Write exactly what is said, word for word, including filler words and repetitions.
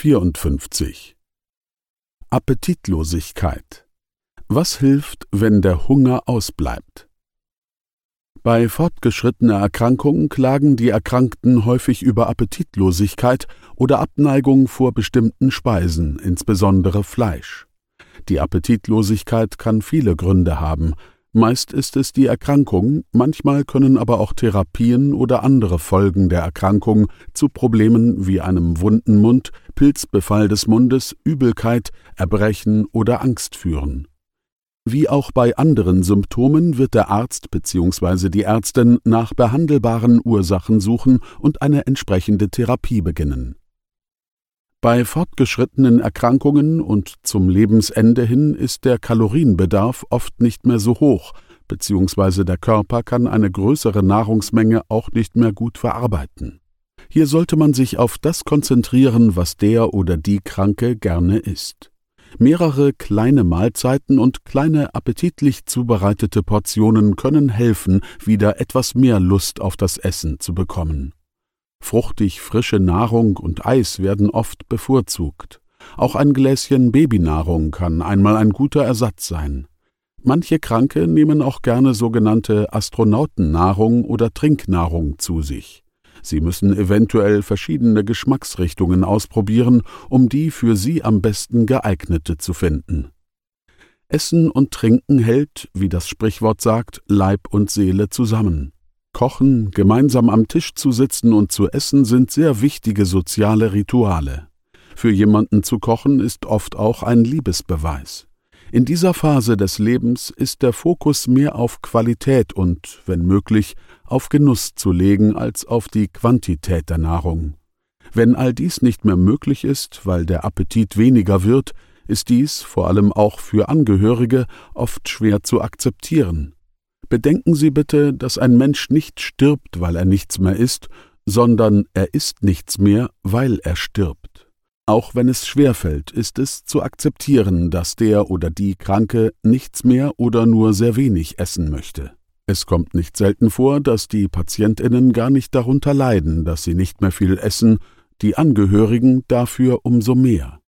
vierundfünfzig. Appetitlosigkeit. Was hilft, wenn der Hunger ausbleibt? Bei fortgeschrittener Erkrankung klagen die Erkrankten häufig über Appetitlosigkeit oder Abneigung vor bestimmten Speisen, insbesondere Fleisch. Die Appetitlosigkeit kann viele Gründe haben. Meist ist es die Erkrankung, manchmal können aber auch Therapien oder andere Folgen der Erkrankung zu Problemen wie einem wunden Mund, Pilzbefall des Mundes, Übelkeit, Erbrechen oder Angst führen. Wie auch bei anderen Symptomen wird der Arzt bzw. die Ärztin nach behandelbaren Ursachen suchen und eine entsprechende Therapie beginnen. Bei fortgeschrittenen Erkrankungen und zum Lebensende hin ist der Kalorienbedarf oft nicht mehr so hoch, bzw. der Körper kann eine größere Nahrungsmenge auch nicht mehr gut verarbeiten. Hier sollte man sich auf das konzentrieren, was der oder die Kranke gerne isst. Mehrere kleine Mahlzeiten und kleine appetitlich zubereitete Portionen können helfen, wieder etwas mehr Lust auf das Essen zu bekommen. Fruchtig frische Nahrung und Eis werden oft bevorzugt. Auch ein Gläschen Babynahrung kann einmal ein guter Ersatz sein. Manche Kranke nehmen auch gerne sogenannte Astronautennahrung oder Trinknahrung zu sich. Sie müssen eventuell verschiedene Geschmacksrichtungen ausprobieren, um die für sie am besten geeignete zu finden. Essen und Trinken hält, wie das Sprichwort sagt, Leib und Seele zusammen. Kochen, gemeinsam am Tisch zu sitzen und zu essen sind sehr wichtige soziale Rituale. Für jemanden zu kochen ist oft auch ein Liebesbeweis. In dieser Phase des Lebens ist der Fokus mehr auf Qualität und, wenn möglich, auf Genuss zu legen als auf die Quantität der Nahrung. Wenn all dies nicht mehr möglich ist, weil der Appetit weniger wird, ist dies, vor allem auch für Angehörige, oft schwer zu akzeptieren. Bedenken Sie bitte, dass ein Mensch nicht stirbt, weil er nichts mehr isst, sondern er isst nichts mehr, weil er stirbt. Auch wenn es schwerfällt, ist es zu akzeptieren, dass der oder die Kranke nichts mehr oder nur sehr wenig essen möchte. Es kommt nicht selten vor, dass die PatientInnen gar nicht darunter leiden, dass sie nicht mehr viel essen, die Angehörigen dafür umso mehr.